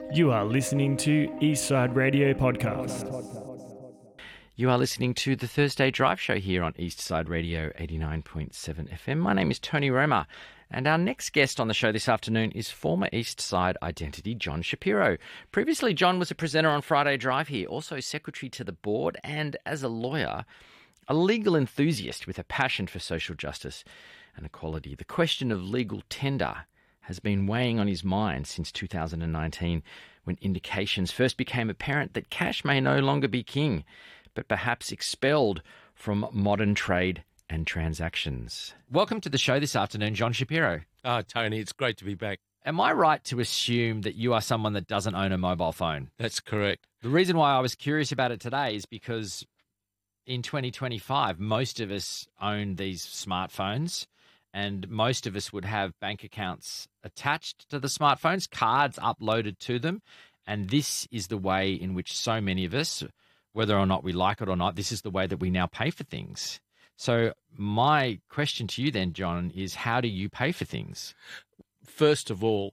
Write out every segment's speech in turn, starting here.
You are listening to Eastside Radio Podcast. You are listening to the Thursday Drive Show here on Eastside Radio 89.7 FM. My name is Tony Roma, and our next guest on the show this afternoon is former Eastside identity John Shapiro. Previously, John was a presenter on Friday Drive here, also secretary to the board, and as a lawyer, a legal enthusiast with a passion for social justice and equality. The question of legal tender has been weighing on his mind since 2019, when indications first became apparent that cash may no longer be king, but perhaps expelled from modern trade and transactions. Welcome to the show this afternoon, John Shapiro. Tony, it's great to be back. Am I right to assume that you are someone that doesn't own a mobile phone? That's correct. The reason why I was curious about it today is because in 2025, most of us own these smartphones, and most of us would have bank accounts attached to the smartphones, cards uploaded to them. And this is the way in which so many of us, whether or not we like it or not, this is the way that we now pay for things. So my question to you then, John, is how do you pay for things? First of all,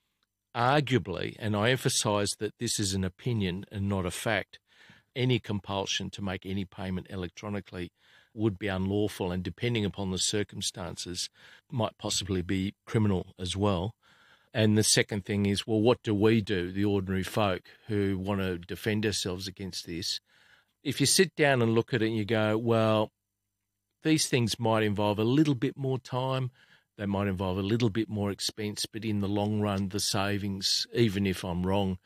arguably, and I emphasise that this is an opinion and not a fact, any compulsion to make any payment electronically would be unlawful, and depending upon the circumstances, might possibly be criminal as well. And the second thing is, well, what do we do, the ordinary folk who want to defend ourselves against this? If you sit down and look at it and you go, well, these things might involve a little bit more time, they might involve a little bit more expense, but in the long run, the savings, even if I'm wrong,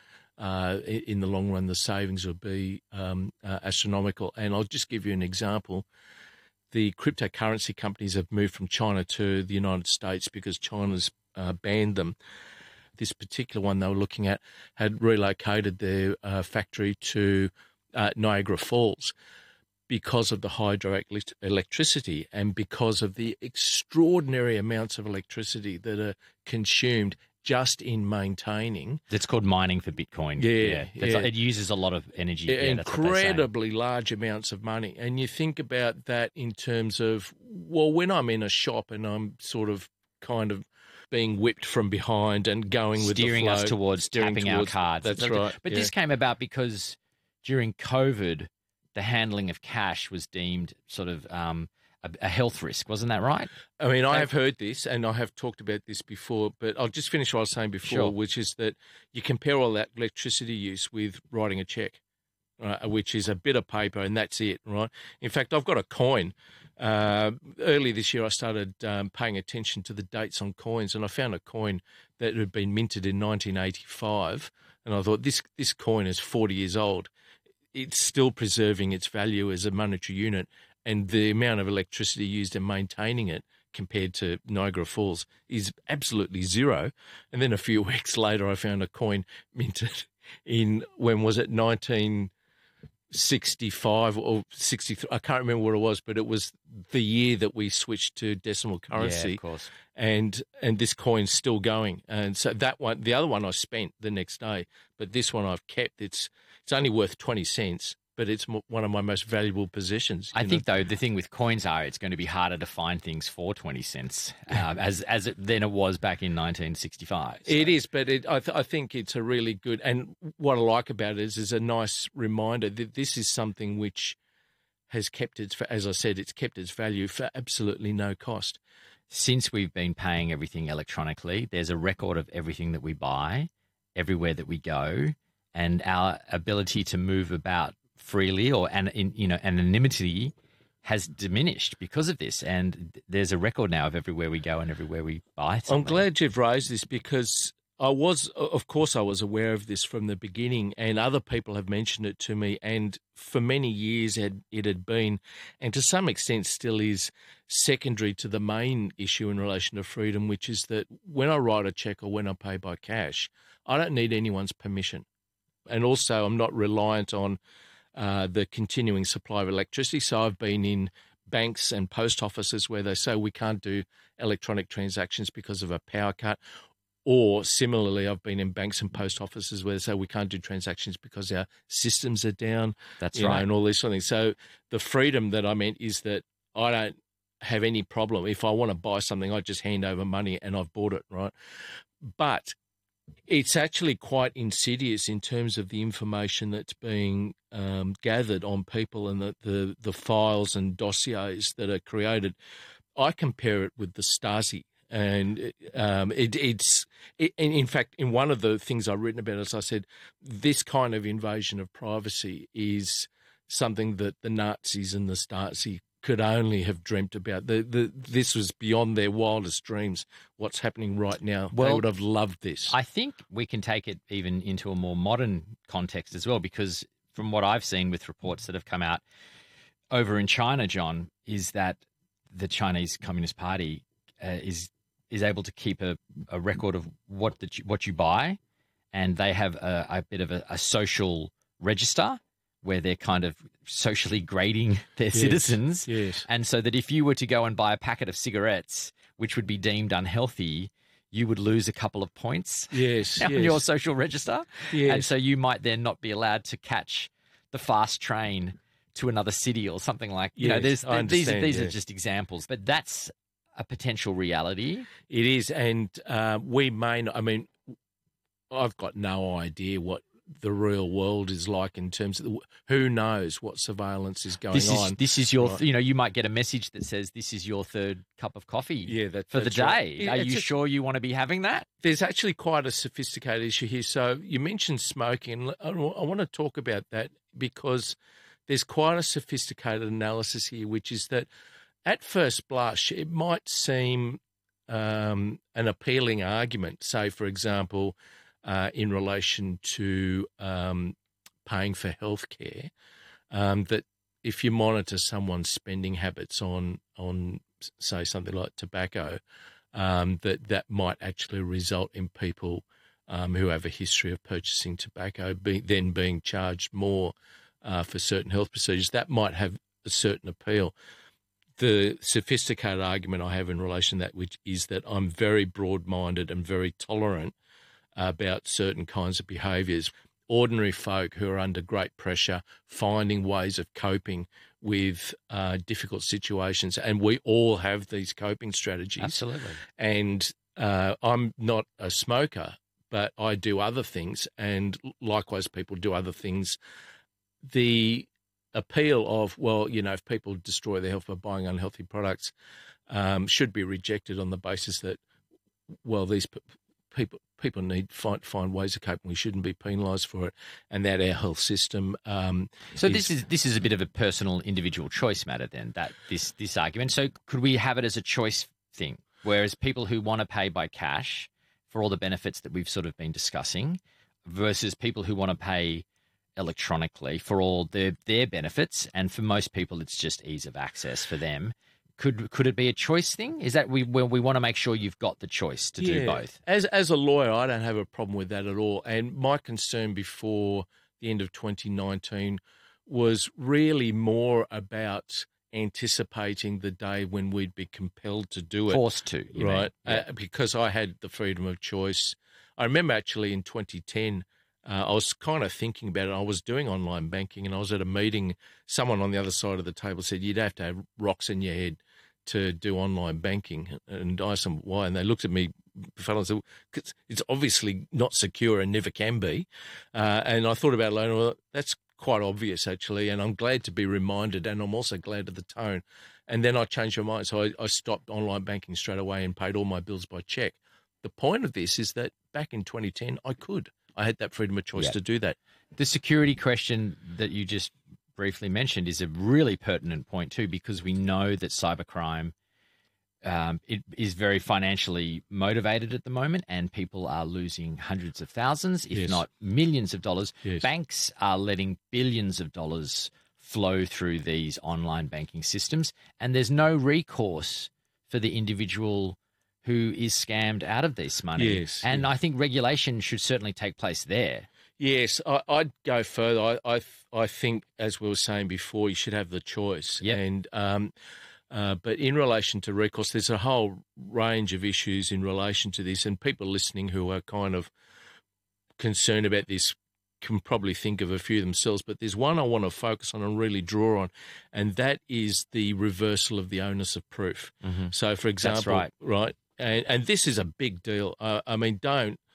in the long run, the savings will be astronomical. And I'll just give you an example. The cryptocurrency companies have moved from China to the United States because China's banned them. This particular one they were looking at had relocated their factory to Niagara Falls because of the hydroelectricity and because of the extraordinary amounts of electricity that are consumed just in maintaining. It's called mining for Bitcoin. Yeah. It uses a lot of energy. Incredibly large amounts of money. And you think about that in terms of, well, when I'm in a shop and I'm sort of kind of being whipped from behind and going with the flow. Steering us towards tapping our cards. That's right. But this came about because during COVID, the handling of cash was deemed sort of a health risk, wasn't that right? I mean, I have heard this and I have talked about this before, but I'll just finish what I was saying before, Sure. Which is that you compare all that electricity use with writing a check, right, which is a bit of paper and that's it, right? In fact, I've got a coin. Early this year, I started paying attention to the dates on coins, and I found a coin that had been minted in 1985, and I thought, this coin is 40 years old. It's still preserving its value as a monetary unit, and the amount of electricity used in maintaining it compared to Niagara Falls is absolutely zero. And then a few weeks later, I found a coin minted in, when was it, 1965 or 63? I can't remember what it was, but it was the year that we switched to decimal currency. Yeah, of course. And this coin's still going. And so that one, the other one I spent the next day, but this one I've kept. It's only worth 20 cents. But it's one of my most valuable possessions. I think, though, the thing with coins it's going to be harder to find things for 20 cents than it was back in 1965. So. It is, but I think it's a really good, and what I like about it is a nice reminder that this is something which has kept as I said, it's kept its value for absolutely no cost. Since we've been paying everything electronically, there's a record of everything that we buy, everywhere that we go, and our ability to move about freely or anonymity has diminished because of this, and there's a record now of everywhere we go and everywhere we buy something. I'm glad you've raised this because I was aware of this from the beginning, and other people have mentioned it to me, and for many years it had been, and to some extent still is, secondary to the main issue in relation to freedom, which is that when I write a cheque or when I pay by cash, I don't need anyone's permission. And also I'm not reliant on the continuing supply of electricity. So I've been in banks and post offices where they say we can't do electronic transactions because of a power cut. Or similarly, I've been in banks and post offices where they say we can't do transactions because our systems are down. That's right. And all these sort of things. So the freedom that I meant is that I don't have any problem. If I want to buy something, I just hand over money and I've bought it, right? But It's actually quite insidious in terms of the information that's being gathered on people and the files and dossiers that are created. I compare it with the Stasi. And in fact, in one of the things I've written about, as I said, this kind of invasion of privacy is something that the Nazis and the Stasi could only have dreamt about. This was beyond their wildest dreams. What's happening right now, they would have loved this. I think we can take it even into a more modern context as well, because from what I've seen with reports that have come out over in China, John, is that the Chinese Communist Party is able to keep a record of what you buy, and they have a bit of a social register where they're kind of socially grading their citizens. Yes. And so that if you were to go and buy a packet of cigarettes, which would be deemed unhealthy, you would lose a couple of points on your social register. Yes. And so you might then not be allowed to catch the fast train to another city or something like, these are just examples, but that's a potential reality. It is. And we may not, I mean, I've got no idea what the real world is like in terms of who knows what surveillance is going on. This is your, right. You might get a message that says this is your third cup of coffee for the day. Right. Are you sure you want to be having that? There's actually quite a sophisticated issue here. So you mentioned smoking, and I want to talk about that because there's quite a sophisticated analysis here, which is that at first blush, it might seem an appealing argument. Say, for example, in relation to paying for healthcare, that if you monitor someone's spending habits on say something like tobacco, that might actually result in people who have a history of purchasing tobacco then being charged more for certain health procedures. That might have a certain appeal. The sophisticated argument I have in relation to that, which is that I'm very broad-minded and very tolerant about certain kinds of behaviours. Ordinary folk who are under great pressure, finding ways of coping with difficult situations, and we all have these coping strategies. Absolutely. And I'm not a smoker, but I do other things, and likewise people do other things. The appeal of, if people destroy their health by buying unhealthy products should be rejected on the basis that, these people need to find ways of coping. We shouldn't be penalised for it, and that our health system. This is a bit of a personal, individual choice matter then. That this argument. So could we have it as a choice thing, whereas people who want to pay by cash for all the benefits that we've sort of been discussing, versus people who want to pay electronically for all their benefits, and for most people it's just ease of access for them. Could it be a choice thing? Is that we want to make sure you've got the choice to do both? As a lawyer, I don't have a problem with that at all. And my concern before the end of 2019 was really more about anticipating the day when we'd be compelled to do it. Forced to, right? Yeah. Because I had the freedom of choice. I remember actually in 2010, I was kind of thinking about it. I was doing online banking and I was at a meeting. Someone on the other side of the table said, you'd have to have rocks in your head to do online banking. And I asked them why. And they looked at me, and said, it's obviously not secure and never can be. And I thought about it later, well, that's quite obvious actually. And I'm glad to be reminded. And I'm also glad of the tone. And then I changed my mind. So I stopped online banking straight away and paid all my bills by cheque. The point of this is that back in 2010, I had that freedom of choice to do that. The security question that you just briefly mentioned is a really pertinent point too, because we know that cybercrime it is very financially motivated at the moment, and people are losing hundreds of thousands, if not millions of dollars. Yes. Banks are letting billions of dollars flow through these online banking systems, and there's no recourse for the individual who is scammed out of this money. Yes, and I think regulation should certainly take place there. Yes, I'd go further. I think, as we were saying before, you should have the choice. Yep. And but in relation to recourse, there's a whole range of issues in relation to this, and people listening who are kind of concerned about this can probably think of a few themselves. But there's one I want to focus on and really draw on, and that is the reversal of the onus of proof. Mm-hmm. So, for example, That's right. And this is a big deal. I mean, don't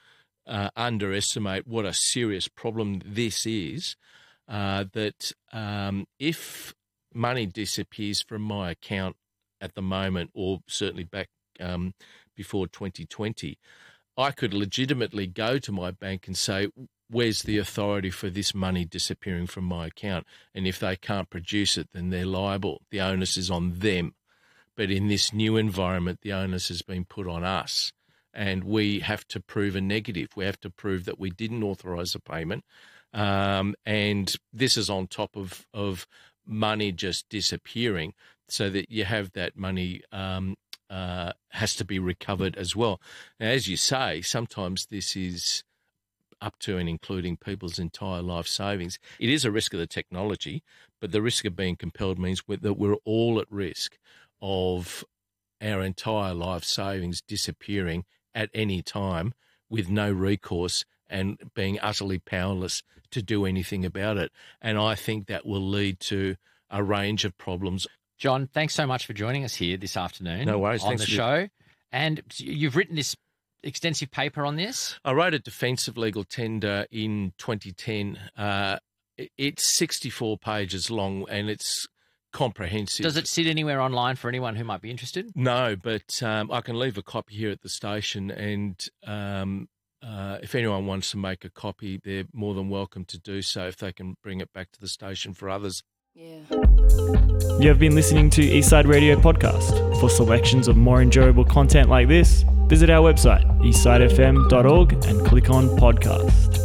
underestimate what a serious problem this is, that if money disappears from my account at the moment, or certainly back before 2020, I could legitimately go to my bank and say, where's the authority for this money disappearing from my account? And if they can't produce it, then they're liable. The onus is on them. But in this new environment, the onus has been put on us. And we have to prove a negative. We have to prove that we didn't authorise a payment. And this is on top of money just disappearing, so that you have that money has to be recovered as well. Now, as you say, sometimes this is up to and including people's entire life savings. It is a risk of the technology, but the risk of being compelled means that we're all at risk of our entire life savings disappearing at any time with no recourse and being utterly powerless to do anything about it. And I think that will lead to a range of problems. John, thanks so much for joining us here this afternoon. No worries. On Thanks the show. And you've written this extensive paper on this? I wrote a defence of legal tender in 2010. It's 64 pages long and it's comprehensive. Does it sit anywhere online for anyone who might be interested? No, but I can leave a copy here at the station, and if anyone wants to make a copy, they're more than welcome to do so if they can bring it back to the station for others. Yeah. You have been listening to Eastside Radio Podcast. For selections of more enjoyable content like this, visit our website, eastsidefm.org, and click on Podcast.